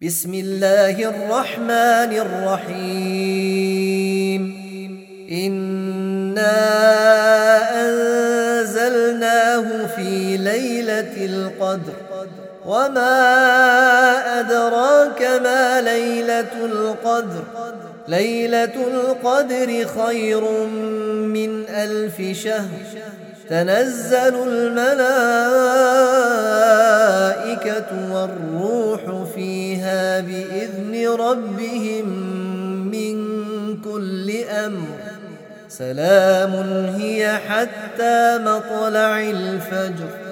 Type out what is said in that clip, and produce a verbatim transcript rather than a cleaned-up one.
بسم الله الرحمن الرحيم إنا أنزلناه في ليلة القدر وما أدراك ما ليلة القدر ليلة القدر خير من ألف شهر تنزل الملائكة والروح فيها بإذن ربهم من كل أمر سلام هي حتى مطلع الفجر